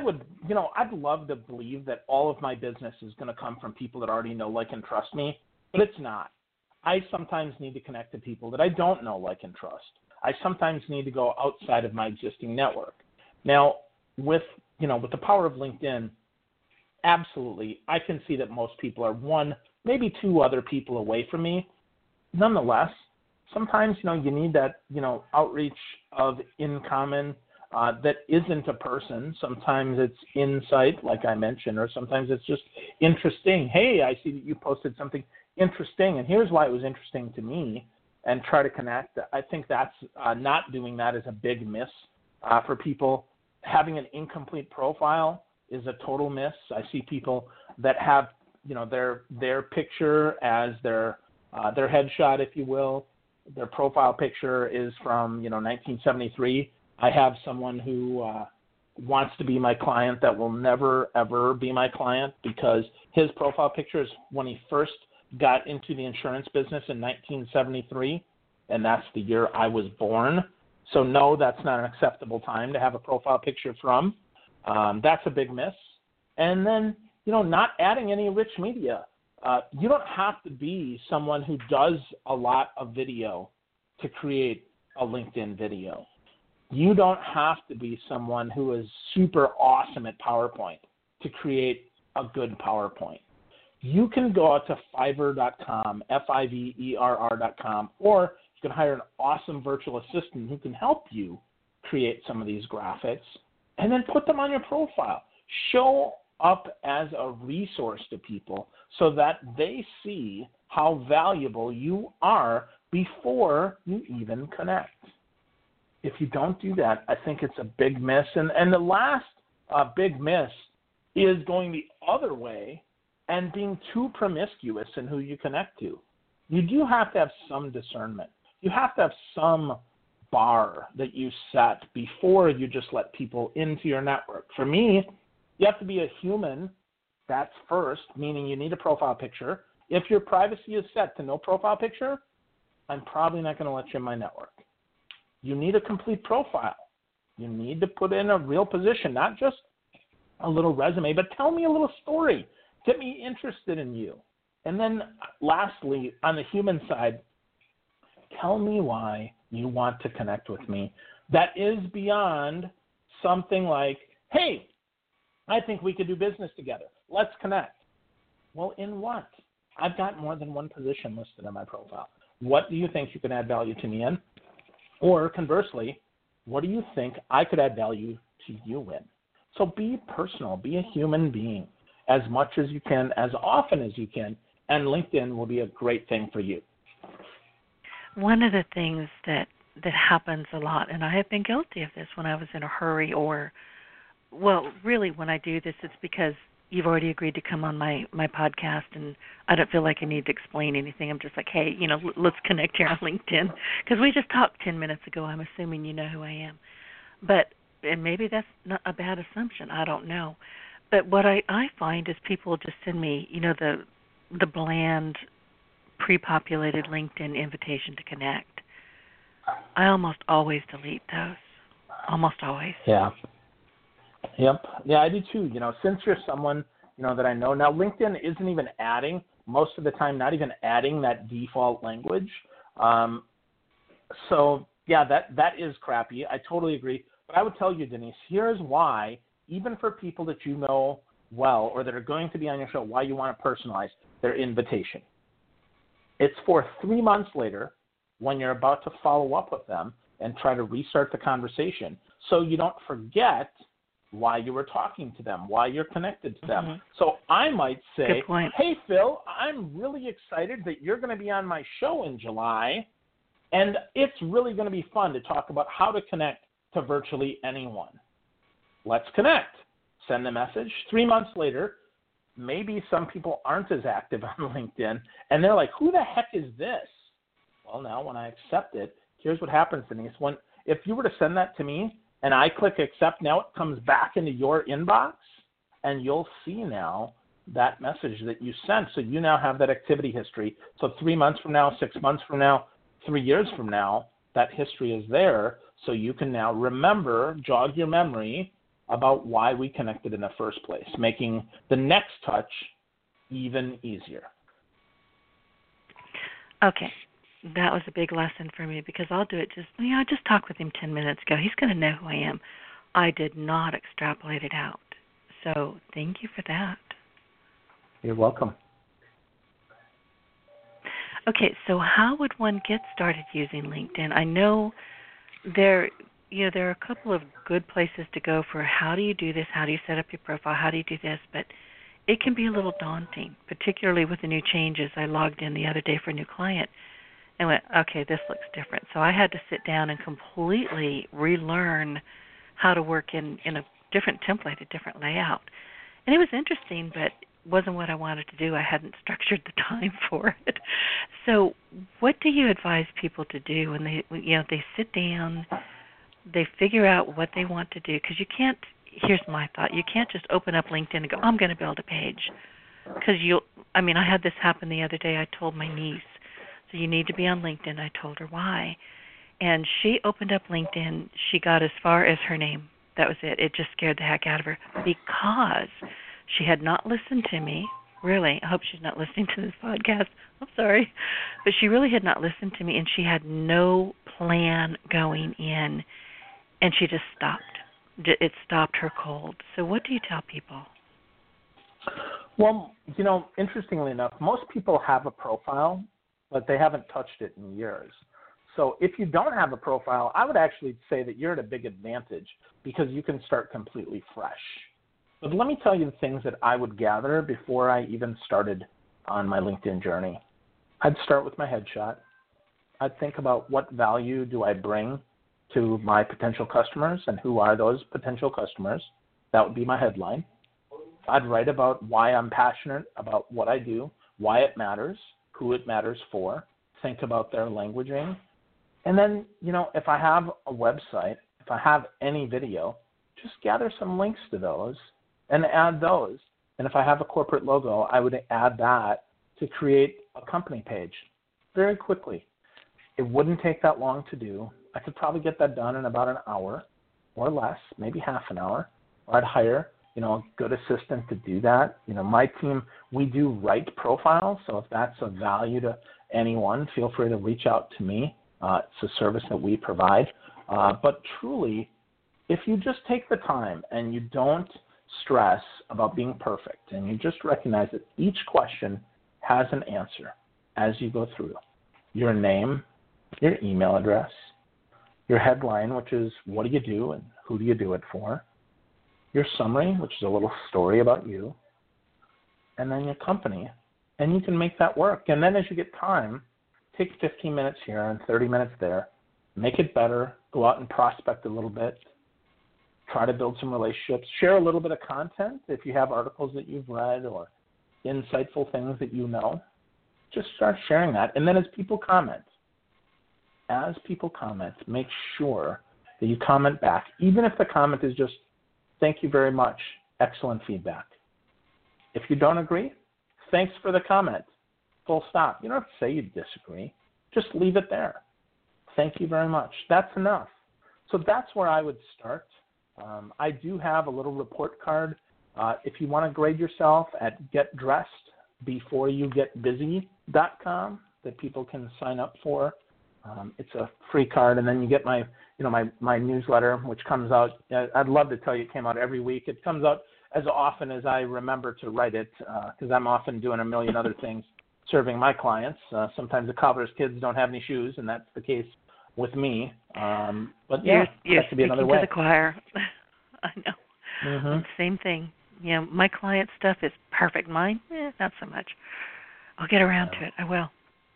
love to believe that all of my business is going to come from people that already know, like, and trust me, but it's not. I sometimes need to connect to people that I don't know, like, and trust. I sometimes need to go outside of my existing network. Now, with the power of LinkedIn, absolutely, I can see that most people are one, maybe two other people away from me. Nonetheless, sometimes, you need that, outreach of in common that isn't a person. Sometimes it's insight, like I mentioned, or sometimes it's just interesting. Hey, I see that you posted something interesting, and here's why it was interesting to me, and try to connect. I think that's not doing that is a big miss for people. Having an incomplete profile is a total miss. I see people that have, their picture as their headshot, if you will. Their profile picture is from, 1973. I have someone who wants to be my client that will never, ever be my client because his profile picture is when he first got into the insurance business in 1973, and that's the year I was born. So no, that's not an acceptable time to have a profile picture from. That's a big miss. And then, not adding any rich media. You don't have to be someone who does a lot of video to create a LinkedIn video. You don't have to be someone who is super awesome at PowerPoint to create a good PowerPoint. You can go out to Fiverr.com, Fiverr.com, or you can hire an awesome virtual assistant who can help you create some of these graphics and then put them on your profile. Show up as a resource to people so that they see how valuable you are before you even connect. If you don't do that, I think it's a big miss. And the last big miss is going the other way and being too promiscuous in who you connect to. You do have to have some discernment. You have to have some bar that you set before you just let people into your network. For me, you have to be a human. That's first, meaning you need a profile picture. If your privacy is set to no profile picture, I'm probably not going to let you in my network. You need a complete profile. You need to put in a real position, not just a little resume, but tell me a little story. Get me interested in you. And then lastly, on the human side, tell me why you want to connect with me. That is beyond something like, hey, I think we could do business together. Let's connect. Well, in what? I've got more than one position listed on my profile. What do you think you can add value to me in? Or conversely, what do you think I could add value to you in? So be personal, be a human being as much as you can, as often as you can, and LinkedIn will be a great thing for you. One of the things that happens a lot, and I have been guilty of this when I was in a hurry, or, well, really when I do this, it's because you've already agreed to come on my podcast, and I don't feel like I need to explain anything. I'm just like, hey, let's connect here on LinkedIn, because we just talked 10 minutes ago. I'm assuming you know who I am. And maybe that's not a bad assumption. I don't know. But what I find is people just send me, the bland, pre-populated LinkedIn invitation to connect. I almost always delete those. Almost always. Yeah. Yep. Yeah, I do too. Since you're someone, that I know. Now, LinkedIn isn't even adding, most of the time, not even adding that default language. So, yeah, that is crappy. I totally agree. But I would tell you, Denise, here's why, even for people that you know well or that are going to be on your show, why you want to personalize their invitation. It's for 3 months later when you're about to follow up with them and try to restart the conversation so you don't forget why you were talking to them, why you're connected to them. Mm-hmm. So I might say, good point. Hey, Phil, I'm really excited that you're going to be on my show in July, and it's really going to be fun to talk about how to connect to virtually anyone. Let's connect. Send the message. 3 months later, maybe some people aren't as active on LinkedIn, and they're like, who the heck is this? Well, now when I accept it, here's what happens, Denise. If you were to send that to me and I click accept, now it comes back into your inbox, and you'll see now that message that you sent. So you now have that activity history. So 3 months from now, 6 months from now, 3 years from now, that history is there. So you can now jog your memory about why we connected in the first place, making the next touch even easier. Okay. That was a big lesson for me, because I'll do it I just talked with him 10 minutes ago. He's going to know who I am. I did not extrapolate it out. So thank you for that. You're welcome. Okay, so how would one get started using LinkedIn? I know there are a couple of good places to go for how do you do this, how do you set up your profile, how do you do this, but it can be a little daunting, particularly with the new changes. I logged in the other day for a new client and went, okay, this looks different. So I had to sit down and completely relearn how to work in a different template, a different layout. And it was interesting, but wasn't what I wanted to do. I hadn't structured the time for it. So what do you advise people to do when they sit down, they figure out what they want to do? Because you can't, here's my thought, you can't just open up LinkedIn and go, I'm going to build a page. Because I had this happen the other day. I told my niece, so you need to be on LinkedIn. I told her why. And she opened up LinkedIn. She got as far as her name. That was it. It just scared the heck out of her because she had not listened to me. Really, I hope she's not listening to this podcast. I'm sorry. But she really had not listened to me, and she had no plan going in, and she just stopped. It stopped her cold. So what do you tell people? Well, interestingly enough, most people have a profile, but they haven't touched it in years. So if you don't have a profile, I would actually say that you're at a big advantage because you can start completely fresh. But let me tell you the things that I would gather before I even started on my LinkedIn journey. I'd start with my headshot. I'd think about what value do I bring to my potential customers and who are those potential customers. That would be my headline. I'd write about why I'm passionate about what I do, why it matters, who it matters for, think about their languaging. And then, if I have a website, if I have any video, just gather some links to those and add those. And if I have a corporate logo, I would add that to create a company page very quickly. It wouldn't take that long to do. I could probably get that done in about an hour or less, maybe half an hour. Or I'd hire, a good assistant to do that. My team, we do write profiles, so if that's of value to anyone, feel free to reach out to me. It's a service that we provide. But truly, if you just take the time and you don't stress about being perfect and you just recognize that each question has an answer as you go through. Your name, your email address, your headline, which is what do you do and who do you do it for, your summary, which is a little story about you, and then your company. And you can make that work. And then as you get time, take 15 minutes here and 30 minutes there. Make it better. Go out and prospect a little bit. Try to build some relationships. Share a little bit of content if you have articles that you've read or insightful things that you know. Just start sharing that. And then as people comment, make sure that you comment back, even if the comment is just, thank you very much, excellent feedback. If you don't agree, thanks for the comment, full stop. You don't have to say you disagree. Just leave it there. Thank you very much. That's enough. So that's where I would start. I do have a little report card. If you want to grade yourself at getdressedbeforeyougetbusy.com that people can sign up for. It's a free card, and then you get my newsletter, which comes out. I'd love to tell you it came out every week. It comes out as often as I remember to write it, because I'm often doing a million other things serving my clients. Sometimes the cobbler's kids don't have any shoes, and that's the case with me. But you're that could be another way. To the choir. I know. Mm-hmm. Same thing. My client stuff is perfect. Mine, not so much. I'll get around to it. I will.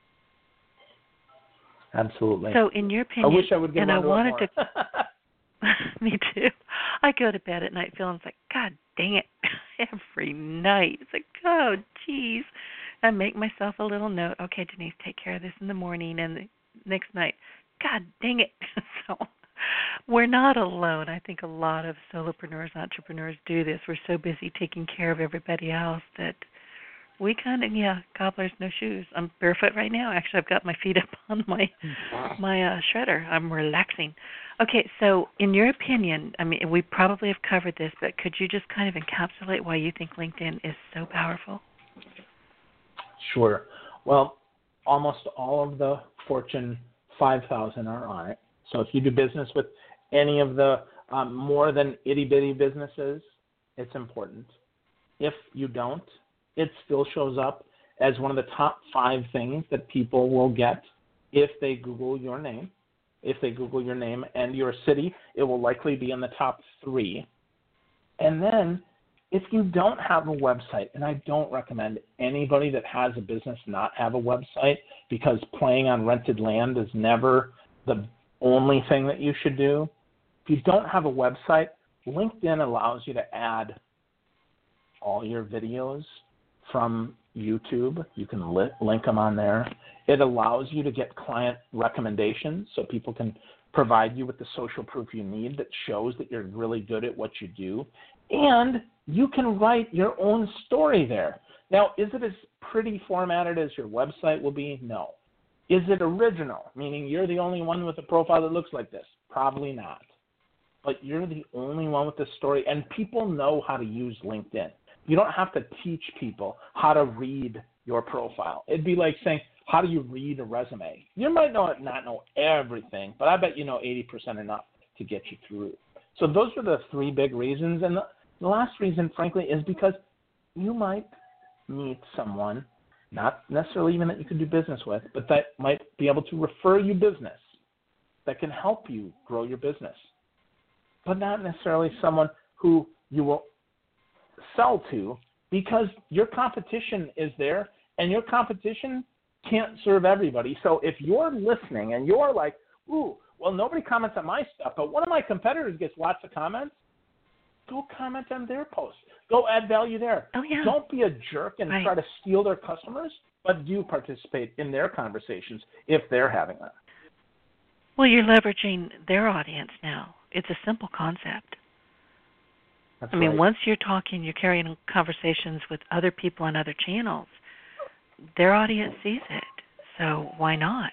Absolutely. So, in your opinion, I wish I would get around to it more. Me too. I go to bed at night feeling like, God dang it, every night. It's like, oh, geez. I make myself a little note. Okay, Denise, take care of this in the morning, and the next night, God dang it. So we're not alone. I think a lot of solopreneurs, entrepreneurs do this. We're so busy taking care of everybody else that we kind of, cobbler's no shoes. I'm barefoot right now. Actually, I've got my feet up on my shredder. I'm relaxing. Okay, so in your opinion, I mean, we probably have covered this, but could you just kind of encapsulate why you think LinkedIn is so powerful? Sure. Well, almost all of the Fortune 5,000 are on it. So if you do business with any of the more than itty-bitty businesses, it's important. If you don't, it still shows up as one of the top 5 things that people will get if they Google your name. If they Google your name and your city, it will likely be in the top 3. And then if you don't have a website, and I don't recommend anybody that has a business not have a website, because playing on rented land is never the only thing that you should do. If you don't have a website, LinkedIn allows you to add all your videos from YouTube. You can link them on there. It allows you to get client recommendations, so people can provide you with the social proof you need that shows that you're really good at what you do. And you can write your own story there. Now, is it as pretty formatted as your website will be? No. Is it original, meaning you're the only one with a profile that looks like this? Probably not. But you're the only one with the story, and people know how to use LinkedIn. You don't have to teach people how to read your profile. It'd be like saying, how do you read a resume? You might not know everything, but I bet you know 80% enough to get you through. So those are the 3 big reasons. And the last reason, frankly, is because you might meet someone, not necessarily even that you can do business with, but that might be able to refer you business that can help you grow your business, but not necessarily someone who you will sell to, because your competition is there, and your competition can't serve everybody. So if you're listening and you're like, ooh, well, nobody comments on my stuff, but one of my competitors gets lots of comments, go comment on their posts. Go add value there. Oh, yeah. Don't be a jerk and try to steal their customers, but do participate in their conversations if they're having them. Well, you're leveraging their audience now. It's a simple concept. That's I mean, right. once you're talking, you're carrying conversations with other people on other channels, their audience sees it. So why not?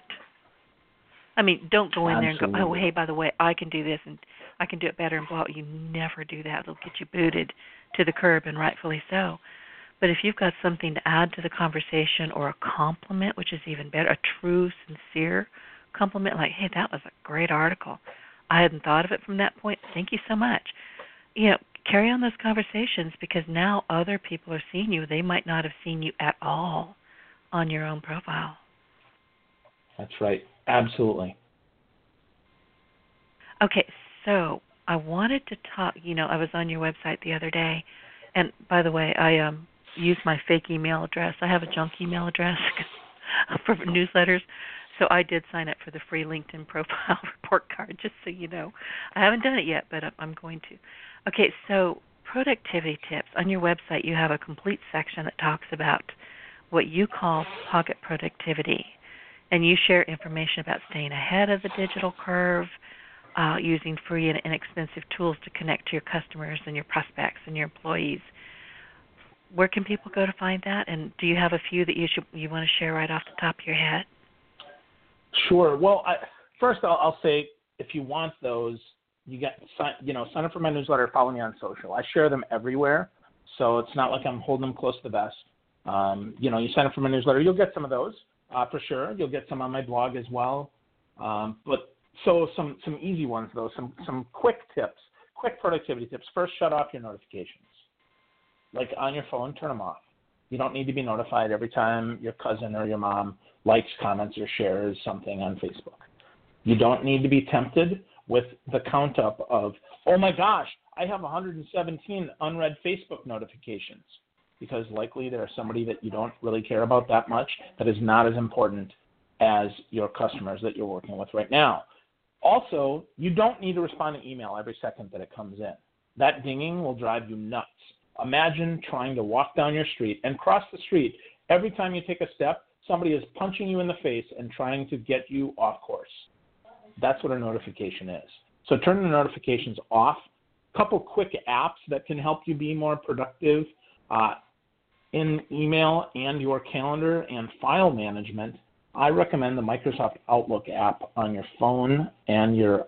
I mean, don't go in there and go, oh, hey, by the way, I can do this and I can do it better and blah. You never do that. It'll get you booted to the curb, and rightfully so. But if you've got something to add to the conversation, or a compliment, which is even better, a true, sincere compliment, like, hey, that was a great article. I hadn't thought of it from that point. Thank you so much. Carry on those conversations, because now other people are seeing you. They might not have seen you at all on your own profile. That's right. Absolutely. Okay, so I wanted to talk, I was on your website the other day, and by the way, I use my fake email address. I have a junk email address for newsletters, so I did sign up for the free LinkedIn profile report card, just so you know. I haven't done it yet, but I'm going to. Okay, so productivity tips. On your website, you have a complete section that talks about what you call pocket productivity, and you share information about staying ahead of the digital curve, using free and inexpensive tools to connect to your customers and your prospects and your employees. Where can people go to find that? And do you have a few that you want to share right off the top of your head? Sure. Well, first I'll say if you want those, sign up for my newsletter, follow me on social. I share them everywhere, so it's not like I'm holding them close to the vest. You sign up for my newsletter, you'll get some of those for sure. You'll get some on my blog as well. But some easy ones though, some quick tips, quick productivity tips. First, shut off your notifications. Like on your phone, turn them off. You don't need to be notified every time your cousin or your mom likes, comments, or shares something on Facebook. You don't need to be tempted with the count up of, oh my gosh, I have 117 unread Facebook notifications, because likely there's somebody that you don't really care about that much that is not as important as your customers that you're working with right now. Also, you don't need to respond to email every second that it comes in. That dinging will drive you nuts. Imagine trying to walk down your street and cross the street. Every time you take a step, somebody is punching you in the face and trying to get you off course. That's what a notification is. So turn the notifications off. A couple quick apps that can help you be more productive in email and your calendar and file management. I recommend the Microsoft Outlook app on your phone and your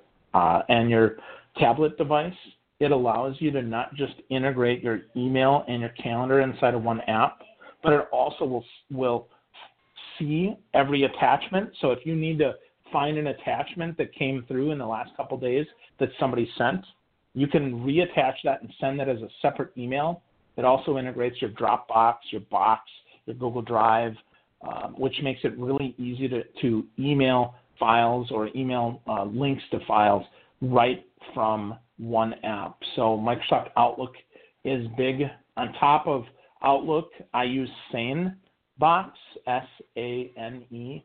tablet device. It allows you to not just integrate your email and your calendar inside of one app, but it also will see every attachment. So if you need to find an attachment that came through in the last couple of days that somebody sent, you can reattach that and send that as a separate email. It also integrates your Dropbox, your Box, your Google Drive, which makes it really easy to email files or email links to files right from one app. So Microsoft Outlook is big. On top of Outlook, I use SaneBox, SaneBox.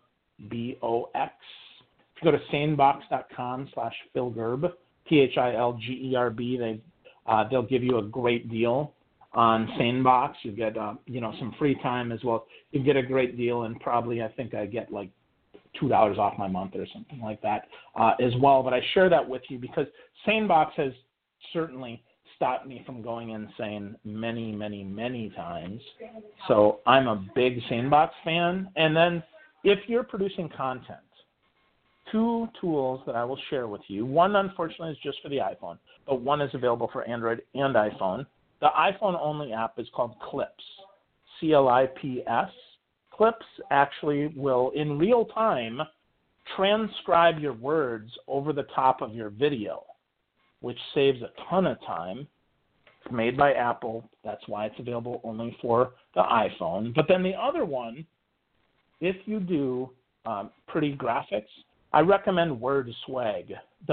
If you go to sanebox.com/PhilGerb, PhilGerb, they'll give you a great deal on SaneBox. You get some free time as well. You get a great deal, and probably I think I get like $2 off my month or something like that as well. But I share that with you because SaneBox has certainly stopped me from going insane many, many, many times. So I'm a big SaneBox fan. And then if you're producing content, two tools that I will share with you. One, unfortunately, is just for the iPhone, but one is available for Android and iPhone. The iPhone-only app is called Clips, Clips. Clips actually will, in real time, transcribe your words over the top of your video, which saves a ton of time. It's made by Apple. That's why it's available only for the iPhone. But then the other one, if you do pretty graphics, I recommend WordSwag,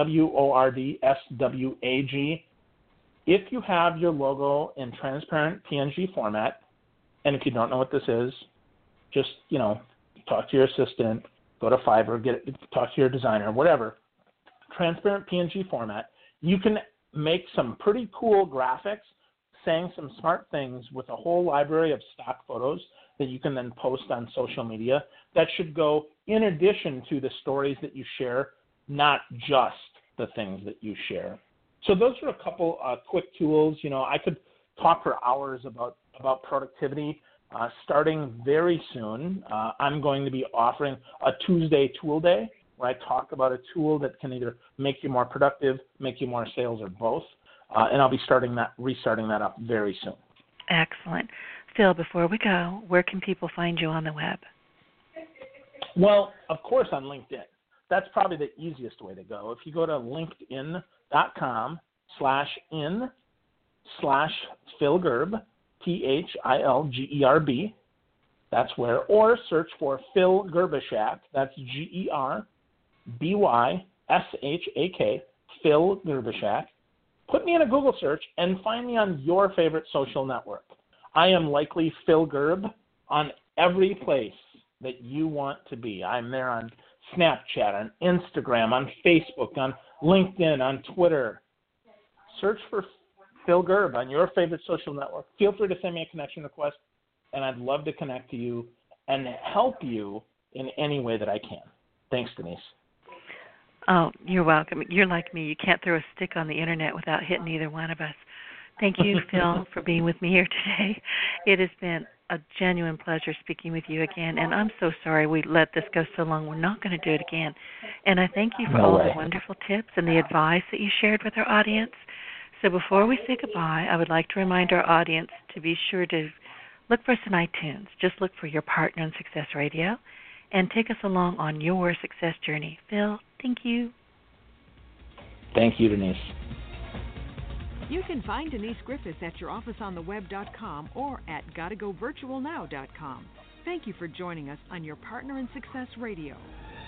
WordSwag. If you have your logo in transparent PNG format, and if you don't know what this is, just, talk to your assistant, go to Fiverr, talk to your designer, whatever. Transparent PNG format. You can make some pretty cool graphics saying some smart things with a whole library of stock photos that you can then post on social media that should go in addition to the stories that you share, not just the things that you share. So those are a couple quick tools. I could talk for hours about productivity. Starting very soon, I'm going to be offering a Tuesday Tool Day where I talk about a tool that can either make you more productive, make you more sales, or both. And I'll be restarting that up very soon. Excellent. Phil, before we go, where can people find you on the web? Well, of course, on LinkedIn. That's probably the easiest way to go. If you go to linkedin.com/in/PhilGerb, PhilGerb, that's where, or search for Phil Gerbyshak, that's GERBYSHAK, Phil Gerbyshak, put me in a Google search and find me on your favorite social network. I am likely Phil Gerb on every place that you want to be. I'm there on Snapchat, on Instagram, on Facebook, on LinkedIn, on Twitter. Search for Phil Gerb on your favorite social network. Feel free to send me a connection request, and I'd love to connect to you and help you in any way that I can. Thanks, Denise. Oh, you're welcome. You're like me. You can't throw a stick on the internet without hitting either one of us. Thank you, Phil, for being with me here today. It has been a genuine pleasure speaking with you again, and I'm so sorry we let this go so long. We're not going to do it again. And I thank you for all the wonderful tips and the advice that you shared with our audience. So before we say goodbye, I would like to remind our audience to be sure to look for us in iTunes. Just look for Your Partner in Success Radio and take us along on your success journey. Phil, thank you. Thank you, Denise. You can find Denise Griffiths at yourofficeontheweb.com or at gottagovirtualnow.com. Thank you for joining us on Your Partner in Success Radio.